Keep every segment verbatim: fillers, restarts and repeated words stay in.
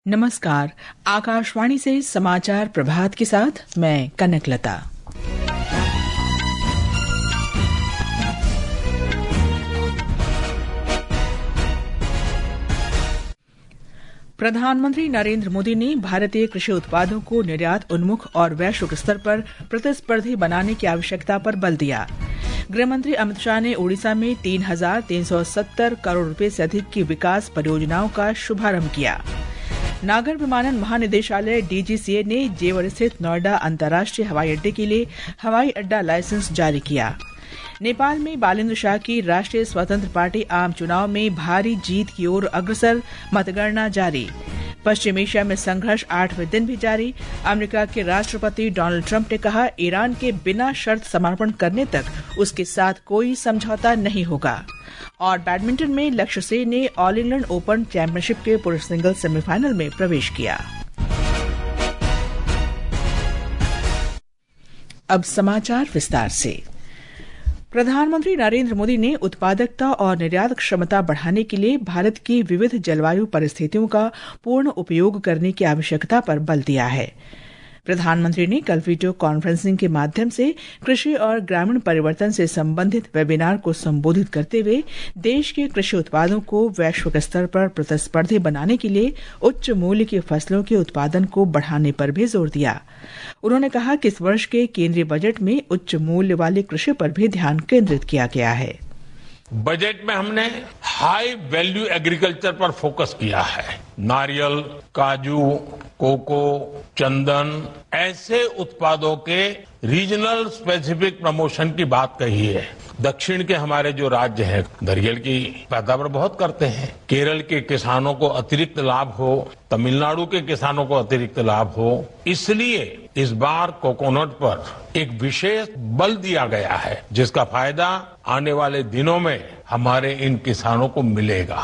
नमस्कार। आकाशवाणी से समाचार प्रभात के साथ मैं कनकलता। प्रधानमंत्री नरेंद्र मोदी ने भारतीय कृषि उत्पादों को निर्यात उन्मुख और वैश्विक स्तर पर प्रतिस्पर्धी बनाने की आवश्यकता पर बल दिया। गृहमंत्री अमित शाह ने ओडिशा में तीन हजार तीन सौ सत्तर करोड़ रुपए से अधिक की विकास परियोजनाओं का शुभारंभ किया। नागर विमानन महानिदेशालय डीजीसीए ने जेवर स्थित नोएडा अंतर्राष्ट्रीय हवाई अड्डे के लिए हवाई अड्डा लाइसेंस जारी किया। नेपाल में बालेन्द्र शाह की राष्ट्रीय स्वतंत्र पार्टी आम चुनाव में भारी जीत की ओर अग्रसर, मतगणना जारी। पश्चिम एशिया में संघर्ष आठवें दिन भी जारी। अमेरिका के राष्ट्रपति डोनाल्ड ट्रंप ने कहा, ईरान के बिना शर्त समर्पण करने तक उसके साथ कोई समझौता नहीं होगा। और बैडमिंटन में लक्ष्य सेन ने ऑल इंग्लैंड ओपन चैंपियनशिप के पुरुष सिंगल सेमीफाइनल में प्रवेश किया। अब समाचार विस्तार से। प्रधानमंत्री नरेंद्र मोदी ने उत्पादकता और निर्यात क्षमता बढ़ाने के लिए भारत की विविध जलवायु परिस्थितियों का पूर्ण उपयोग करने की आवश्यकता पर बल दिया है। प्रधानमंत्री ने कल वीडियो कॉन्फ्रेंसिंग के माध्यम से कृषि और ग्रामीण परिवर्तन से संबंधित वेबिनार को संबोधित करते हुए देश के कृषि उत्पादों को वैश्विक स्तर पर प्रतिस्पर्धी बनाने के लिए उच्च मूल्य की फसलों के उत्पादन को बढ़ाने पर भी जोर दिया। उन्होंने कहा कि इस वर्ष के केंद्रीय बजट में उच्च मूल्य वाले कृषि पर भी ध्यान केंद्रित किया गया है। बजट में हमने हाई वैल्यू एग्रीकल्चर पर फोकस किया है। नारियल, काजू, कोको, चंदन ऐसे उत्पादों के रीजनल स्पेसिफिक प्रमोशन की बात कही है। दक्षिण के हमारे जो राज्य हैं नारियल की पैदावार बहुत करते हैं। केरल के किसानों को अतिरिक्त लाभ हो, तमिलनाडु के किसानों को अतिरिक्त लाभ हो, इसलिए इस बार कोकोनट पर एक विशेष बल दिया गया है, जिसका फायदा आने वाले दिनों में हमारे इन किसानों को मिलेगा।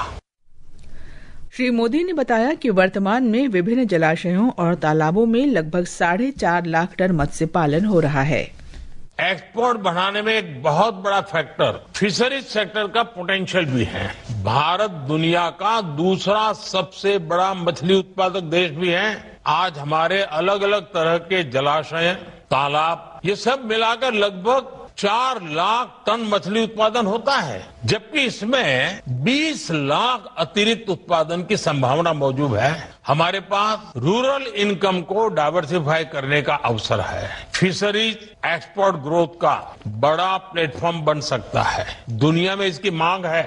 श्री मोदी ने बताया कि वर्तमान में विभिन्न जलाशयों और तालाबों में लगभग साढ़े चार लाख टन मत्स्य पालन हो रहा है। एक्सपोर्ट बढ़ाने में एक बहुत बड़ा फैक्टर फिशरीज सेक्टर का पोटेंशियल भी है। भारत दुनिया का दूसरा सबसे बड़ा मछली उत्पादक देश भी है। आज हमारे अलग अलग तरह के जलाशय, तालाब, ये सब मिलाकर लगभग चार लाख टन मछली उत्पादन होता है, जबकि इसमें बीस लाख अतिरिक्त उत्पादन की संभावना मौजूद है। हमारे पास रूरल इनकम को डाइवर्सिफाई करने का अवसर है। फिशरीज एक्सपोर्ट ग्रोथ का बड़ा प्लेटफॉर्म बन सकता है। दुनिया में इसकी मांग है।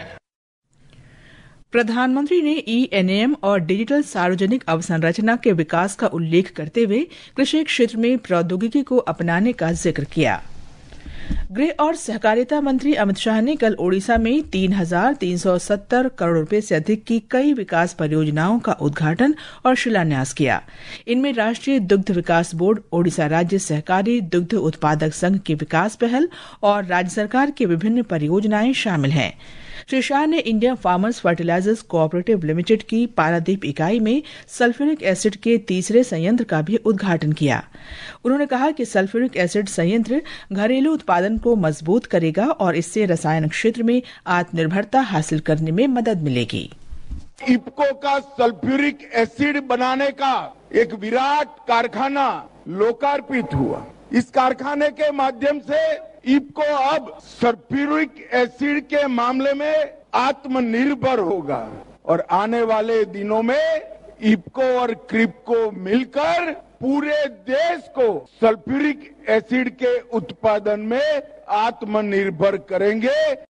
प्रधानमंत्री ने ई एन एम और डिजिटल सार्वजनिक अवसंरचना के विकास का उल्लेख करते हुए कृषि क्षेत्र में प्रौद्योगिकी को अपनाने का जिक्र किया। गृह और सहकारिता मंत्री अमित शाह ने कल ओडिशा में तीन हजार तीन सौ सत्तर करोड़ रुपए से अधिक की कई विकास परियोजनाओं का उद्घाटन और शिलान्यास किया। इनमें राष्ट्रीय दुग्ध विकास बोर्ड, ओडिशा राज्य सहकारी दुग्ध उत्पादक संघ की विकास पहल और राज्य सरकार की विभिन्न परियोजनाएं शामिल हैं। श्री शाह ने Indian farmers fertilisers cooperative limited की पारादीप इकाई में सल्फ्यूरिक एसिड के तीसरे संयंत्र का भी उद्घाटन किया। उन्होंने कहा कि सल्फ्यूरिक एसिड संयंत्र घरेलू उत्पादन को मजबूत करेगा और इससे रसायन क्षेत्र में आत्मनिर्भरता हासिल करने में मदद मिलेगी। इफ्को का सल्फ्यूरिक एसिड बनाने का एक विराट कारखाना लोकार्पित हुआ। इस कारखाने के माध्यम से इफ्को अब सल्फ्यूरिक एसिड के मामले में आत्मनिर्भर होगा और आने वाले दिनों में इफ्को और क्रिप्को मिलकर पूरे देश को सल्फ्यूरिक एसिड के उत्पादन में आत्मनिर्भर करेंगे।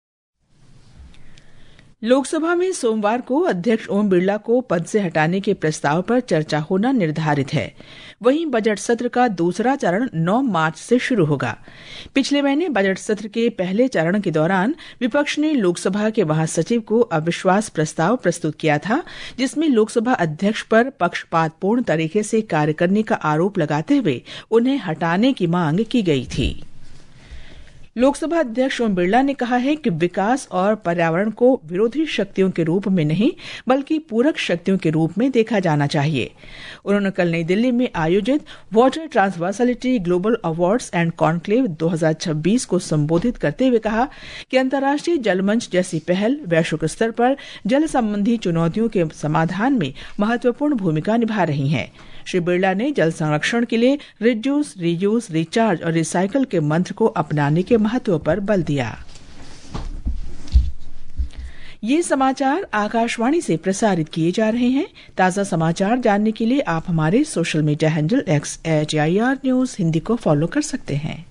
लोकसभा में सोमवार को अध्यक्ष ओम बिरला को पद से हटाने के प्रस्ताव पर चर्चा होना निर्धारित है। वहीं बजट सत्र का दूसरा चरण नौ मार्च से शुरू होगा। पिछले महीने बजट सत्र के पहले चरण के दौरान विपक्ष ने लोकसभा के महासचिव को अविश्वास प्रस्ताव प्रस्तुत किया था, जिसमें लोकसभा अध्यक्ष पर पक्षपातपूर्ण तरीके से कार्य करने का आरोप लगाते हुए उन्हें हटाने की मांग की गई थी। लोकसभा अध्यक्ष ओम बिरला ने कहा है कि विकास और पर्यावरण को विरोधी शक्तियों के रूप में नहीं बल्कि पूरक शक्तियों के रूप में देखा जाना चाहिए। उन्होंने कल नई दिल्ली में आयोजित water transversality global awards and conclave दो हज़ार छब्बीस को संबोधित करते हुए कहा कि अंतर्राष्ट्रीय जल मंच जैसी पहल वैश्विक स्तर पर जल संबंधी चुनौतियों के समाधान में महत्वपूर्ण भूमिका निभा रही हैं। श्री बिरला ने जल संरक्षण के लिए रिड्यूस, रीयूज, रिचार्ज और रिसाइकल के मंत्र को अपनाने के महत्व पर बल दिया। ये समाचार आकाशवाणी से प्रसारित किए जा रहे हैं। ताज़ा समाचार जानने के लिए आप हमारे social media handle X at I R news Hindi को फॉलो कर सकते हैं।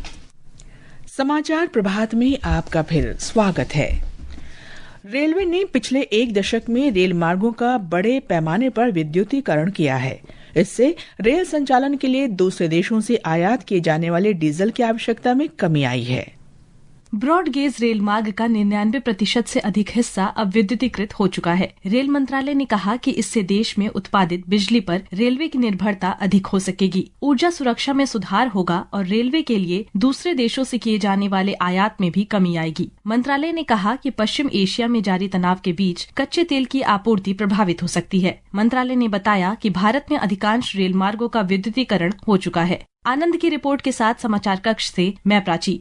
समाचार प्रभात में आपका फिर स्वागत है। रेलवे ने पिछले एक दशक में रेल मार्गों का बड़े पैमाने पर विद्युतीकरण किया है। इससे रेल संचालन के लिए दूसरे देशों से आयात किए जाने वाले डीजल की आवश्यकता में कमी आई है। ब्रॉड गेज रेल मार्ग का निन्यानवे प्रतिशत से अधिक हिस्सा अब विद्युतीकृत हो चुका है। रेल मंत्रालय ने कहा कि इससे देश में उत्पादित बिजली पर रेलवे की निर्भरता अधिक हो सकेगी, ऊर्जा सुरक्षा में सुधार होगा और रेलवे के लिए दूसरे देशों से किए जाने वाले आयात में भी कमी आएगी। मंत्रालय ने कहा कि पश्चिम एशिया में जारी तनाव के बीच कच्चे तेल की आपूर्ति प्रभावित हो सकती है। मंत्रालय ने बताया कि भारत में अधिकांश रेल मार्गों का विद्युतीकरण हो चुका है। आनंद की रिपोर्ट के साथ समाचार कक्ष से मैं प्राची।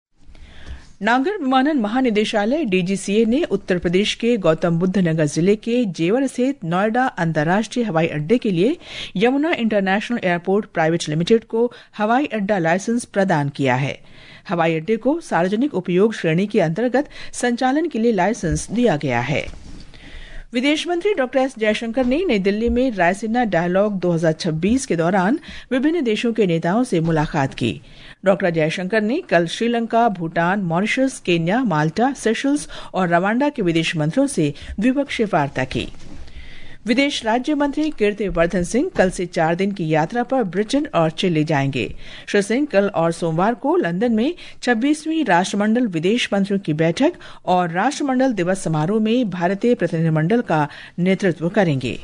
नागर विमानन महानिदेशालय डी जी सी ए ने उत्तर प्रदेश के गौतम बुद्ध नगर जिले के जेवर स्थित नोएडा अंतर्राष्ट्रीय हवाई अड्डे के लिए Yamuna international airport private limited को हवाई अड्डा लाइसेंस प्रदान किया है। हवाई अड्डे को सार्वजनिक उपयोग श्रेणी के अंतर्गत संचालन के लिए लाइसेंस दिया गया है। विदेश मंत्री डॉक्टर एस जयशंकर ने नई दिल्ली में रायसीना डायलॉग दो हज़ार छब्बीस के दौरान विभिन्न देशों के नेताओं से मुलाकात की। डॉक्टर जयशंकर ने कल Sri Lanka, Bhutan, Mauritius, Kenya, Malta, Seychelles और रवांडा के विदेश मंत्रियों से द्विपक्षीय वार्ता की। विदेश राज्य मंत्री कीर्तिवर्धन सिंह कल से चार दिन की यात्रा पर ब्रिटेन और चिली जाएंगे। श्री सिंह कल और सोमवार को लंदन में छब्बीसवीं राष्ट्रमंडल विदेश मंत्रियों की बैठक और राष्ट्रमंडल दिवस समारोह में भारतीय प्रतिनिधिमंडल का नेतृत्व करेंगे।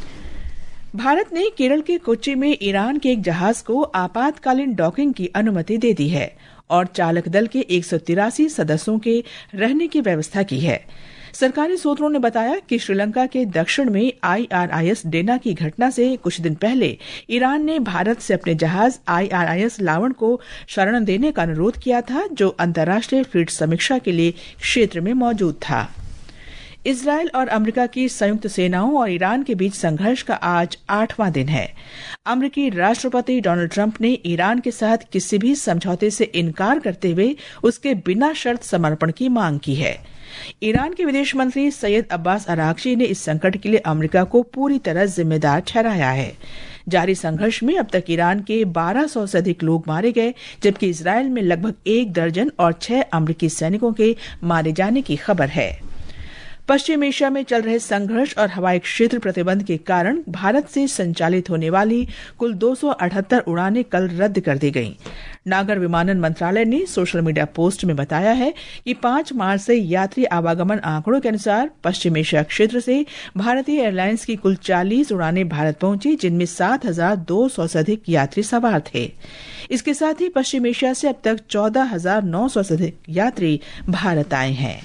भारत ने केरल के कोच्चि में ईरान के एक जहाज को आपातकालीन डॉकिंग की अनुमति दे दी है और चालक दल के एक सौ तिरासी सदस्यों के रहने की व्यवस्था की है। सरकारी सूत्रों ने बताया कि श्रीलंका के दक्षिण में I R I S Dena की घटना से कुछ दिन पहले ईरान ने भारत से अपने जहाज आई आर आई एस लावण को शरण देने का अनुरोध किया था, जो अंतर्राष्ट्रीय फ्लीट समीक्षा के लिए क्षेत्र में मौजूद था। इजरायल और अमेरिका की संयुक्त सेनाओं और ईरान के बीच संघर्ष का आज आठवां दिन है। अमेरिकी राष्ट्रपति डोनाल्ड ट्रंप ने ईरान के साथ किसी भी समझौते से इनकार करते हुए उसके बिना शर्त समर्पण की मांग की है। ईरान के विदेश मंत्री सैयद अब्बास अरागची ने इस संकट के लिए अमेरिका को पूरी तरह जिम्मेदार ठहराया है। जारी संघर्ष में अब तक ईरान के बारह सौ से अधिक लोग मारे गए, जबकि इजरायल में लगभग एक दर्जन और छह अमेरिकी सैनिकों के मारे जाने की खबर है। पश्चिम एशिया में चल रहे संघर्ष और हवाई क्षेत्र प्रतिबंध के कारण भारत से संचालित होने वाली कुल दो सौ अठहत्तर उड़ानें कल रद्द कर दी गईं। नागर विमानन मंत्रालय ने सोशल मीडिया पोस्ट में बताया है कि पांच मार्च से यात्री आवागमन आंकड़ों के अनुसार पश्चिम एशिया क्षेत्र से भारतीय एयरलाइंस की कुल चालीस उड़ानें भारत पहुंची, जिनमें सात हजार दो सौ से अधिक यात्री सवार थे। इसके साथ ही पश्चिम एशिया से अब तक चौदह हजार नौ सौ से अधिक यात्री भारत आए हैं।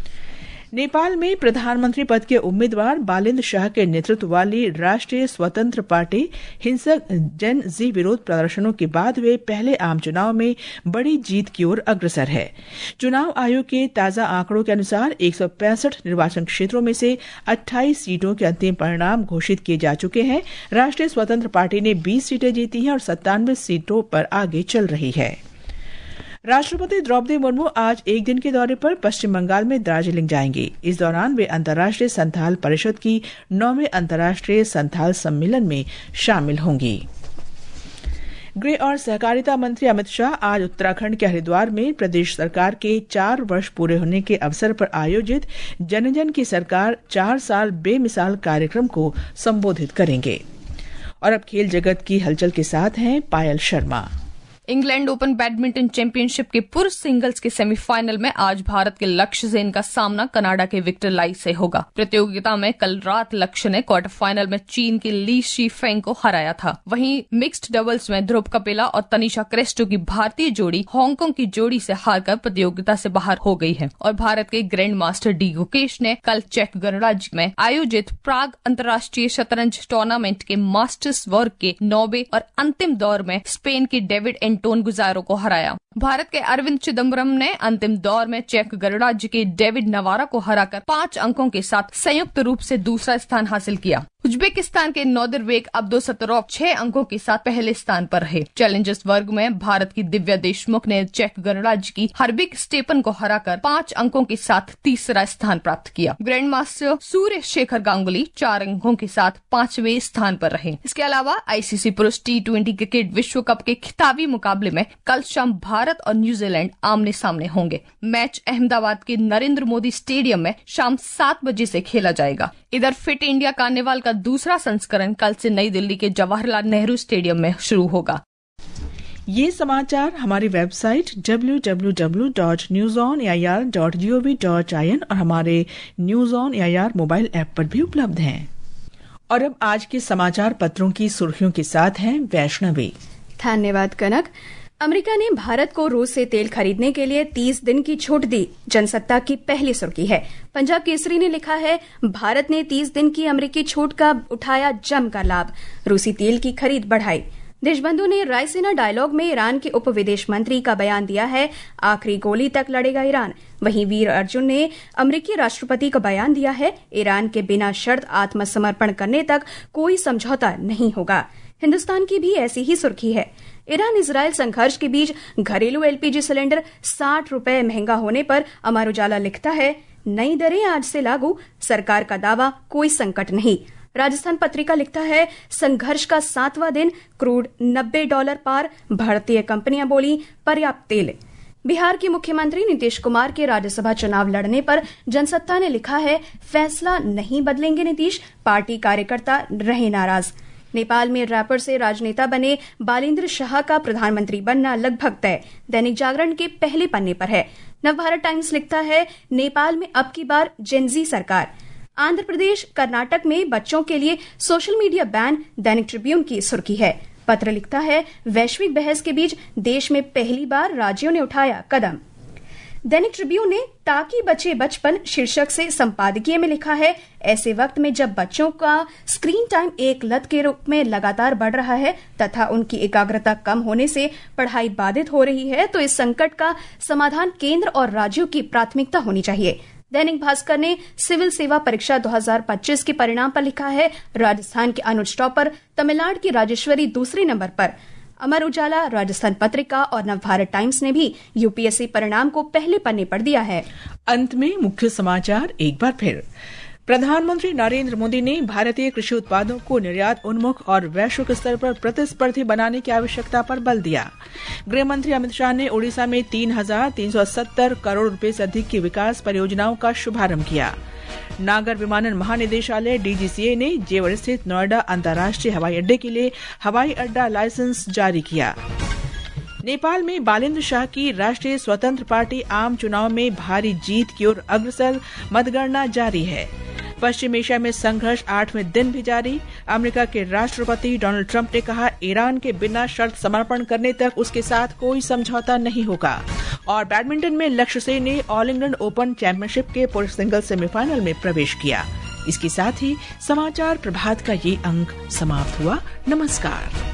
नेपाल में प्रधानमंत्री पद के उम्मीदवार बालिंद्र शाह के नेतृत्व वाली राष्ट्रीय स्वतंत्र पार्टी हिंसक जन जी विरोध प्रदर्शनों के बाद हुए पहले आम चुनाव में बड़ी जीत की ओर अग्रसर है। चुनाव आयोग के ताजा आंकड़ों के अनुसार एक सौ पैंसठ निर्वाचन क्षेत्रों में से अट्ठाईस सीटों के अंतिम परिणाम घोषित किए जा चुके हैं। राष्ट्रीय स्वतंत्र पार्टी ने बीस सीटें जीती हैं और सत्तानवे सीटों पर आगे चल रही है। राष्ट्रपति द्रौपदी मुर्मू आज एक दिन के दौरे पर पश्चिम बंगाल में दार्जिलिंग जाएंगी। इस दौरान वे अंतर्राष्ट्रीय संथाल परिषद की नौवें अंतर्राष्ट्रीय संथाल सम्मेलन में शामिल होंगी। गृह और सहकारिता मंत्री अमित शाह आज उत्तराखंड के हरिद्वार में प्रदेश सरकार के चार वर्ष पूरे होने के अवसर पर आयोजित जन जन की सरकार चार साल बेमिसाल कार्यक्रम को संबोधित करेंगे। और अब खेल जगत की हलचल के साथ हैं Payal Sharma. England open badminton championship के पुरुष सिंगल्स के सेमीफाइनल में आज भारत के लक्ष्य सेन का सामना कनाडा के विक्टर लाई से होगा। प्रतियोगिता में कल रात लक्ष्य ने क्वार्टर फाइनल में चीन के ली शी फेंग को हराया था। वहीं मिक्स्ड डबल्स में ध्रुव कपिला और तनिषा क्रेस्टो की भारतीय जोड़ी हांगकांग की जोड़ी से हारकर प्रतियोगिता से बाहर हो गई है और भारत के ग्रैंड मास्टर डी गुकेश ने कल चेक गणराज्य में आयोजित प्राग अंतर्राष्ट्रीय शतरंज टूर्नामेंट के मास्टर्स वर्ग के नौवे और अंतिम दौर में स्पेन के डेविड एंटोन गुजारो को हराया। भारत के अरविंद चिदम्बरम ने अंतिम दौर में चेक गणराज्य के डेविड नवारा को हराकर पांच अंकों के साथ संयुक्त रूप से दूसरा स्थान हासिल किया। उज्बेकिस्तान के नोदिरबेक अब्दुसत्तरोव छह अंकों के साथ पहले स्थान पर रहे। चैलेंजर्स वर्ग में भारत की दिव्या देशमुख ने चेक गणराज्य की हर्बिक स्टेपन को हराकर पांच अंकों के साथ तीसरा स्थान प्राप्त किया। ग्रैंड मास्टर सूर्य शेखर गांगुली चार अंकों के साथ पांचवें स्थान पर रहे। इसके अलावा आईसीसी पुरुष टी ट्वेंटी क्रिकेट विश्व कप के खिताबी मुकाबले में कल शाम भारत और न्यूजीलैंड आमने सामने होंगे। मैच अहमदाबाद के नरेंद्र मोदी स्टेडियम में शाम सात बजे से खेला जाएगा। इधर फिट इंडिया कार्निवाल का दूसरा संस्करण कल से नई दिल्ली के जवाहरलाल नेहरू स्टेडियम में शुरू होगा। ये समाचार हमारी website W W W dot news on A I R dot G O V dot I N और हमारे news on A I R mobile app पर भी उपलब्ध हैं। और अब आज के समाचार पत्रों की सुर्खियों के साथ हैं वैष्णवी। धन्यवाद कनक। अमेरिका ने भारत को रूस से तेल खरीदने के लिए तीस दिन की छूट दी, जनसत्ता की पहली सुर्खी है। पंजाब केसरी ने लिखा है, भारत ने तीस दिन की अमेरिकी छूट का उठाया जमकर लाभ, रूसी तेल की खरीद बढ़ाई। देशबंधु ने रायसीना डायलॉग में ईरान के उप विदेश मंत्री का बयान दिया है, आखिरी गोली तक लड़ेगा ईरान। वहीं वीर अर्जुन ने अमेरिकी राष्ट्रपति का बयान दिया है, ईरान के बिना शर्त आत्मसमर्पण करने तक कोई समझौता नहीं होगा। हिंदुस्तान की भी ऐसी ही सुर्खी है। ईरान इजरायल संघर्ष के बीच घरेलू एलपीजी सिलेंडर साठ रुपए महंगा होने पर अमर उजाला लिखता है, नई दरें आज से लागू, सरकार का दावा कोई संकट नहीं। राजस्थान पत्रिका लिखता है, संघर्ष का सातवां दिन, क्रूड नब्बे डॉलर पार, भारतीय कंपनियां बोली पर्याप्त तेल। बिहार के मुख्यमंत्री नीतीश कुमार के राज्यसभा चुनाव लड़ने पर जनसत्ता ने लिखा है, फैसला नहीं बदलेंगे नीतीश, पार्टी कार्यकर्ता रहे नाराज। नेपाल में रैपर से राजनेता बने बालेंद्र शाह का प्रधानमंत्री बनना लगभग तय, दैनिक जागरण के पहले पन्ने पर है। नवभारत टाइम्स लिखता है, नेपाल में अब की बार जेनजी सरकार। आंध्र प्रदेश कर्नाटक में बच्चों के लिए social media ban, Dainik tribune की सुर्खी है। पत्र लिखता है, वैश्विक बहस के बीच देश में पहली बार राज्यों ने उठाया कदम। दैनिक ट्रिब्यून ने ताकि बचे बचपन शीर्षक से संपादकीय में लिखा है, ऐसे वक्त में जब बच्चों का स्क्रीन टाइम एक लत के रूप में लगातार बढ़ रहा है तथा उनकी एकाग्रता कम होने से पढ़ाई बाधित हो रही है, तो इस संकट का समाधान केंद्र और राज्यों की प्राथमिकता होनी चाहिए। दैनिक भास्कर ने सिविल सेवा परीक्षा दो हज़ार पच्चीस के परिणाम पर लिखा है, राजस्थान के अनुज टॉपर, तमिलनाडु की राजेश्वरी दूसरे नंबर पर। अमर उजाला, राजस्थान पत्रिका और नवभारत टाइम्स ने भी यूपीएससी परिणाम को पहले पन्ने पर दिया है। अंत में मुख्य समाचार एक बार फिर। प्रधानमंत्री नरेंद्र मोदी ने भारतीय कृषि उत्पादों को निर्यात उन्मुख और वैश्विक स्तर पर प्रतिस्पर्धी बनाने की आवश्यकता पर बल दिया। गृह मंत्री अमित शाह ने ओडिशा में तीन हजार तीन सौ सत्तर करोड़ रुपए से अधिक की विकास परियोजनाओं का शुभारंभ किया। नागर विमानन महानिदेशालय डीजीसीए ने जेवर स्थित नोएडा अंतर्राष्ट्रीय हवाई अड्डे के लिए हवाई अड्डा लाइसेंस जारी किया। नेपाल में बालेंद्र शाह की राष्ट्रीय स्वतंत्र पार्टी आम चुनाव में भारी जीत की ओर अग्रसर, मतगणना जारी है। पश्चिम एशिया में संघर्ष आठवें दिन भी जारी। अमेरिका के राष्ट्रपति डोनाल्ड ट्रंप ने कहा, ईरान के बिना शर्त समर्पण करने तक उसके साथ कोई समझौता नहीं होगा। और बैडमिंटन में लक्ष्य सेन ने ऑल इंग्लैंड ओपन चैंपियनशिप के पुरुष सिंगल सेमीफाइनल में प्रवेश किया। इसके साथ ही समाचार प्रभात का ये अंक समाप्त हुआ। नमस्कार।